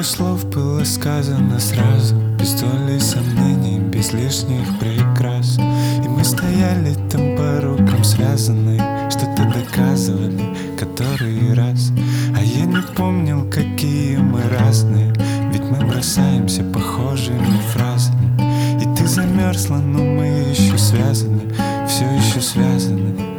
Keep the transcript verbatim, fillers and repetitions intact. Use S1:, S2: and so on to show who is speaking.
S1: Столько слов было сказано сразу, без доли сомнений, без лишних прикрас. И мы стояли там по рукам связанные, что-то доказывали который раз. А я не помнил, какие мы разные, ведь мы бросаемся похожими фразами. И ты замерзла, но мы еще связаны, все еще связаны.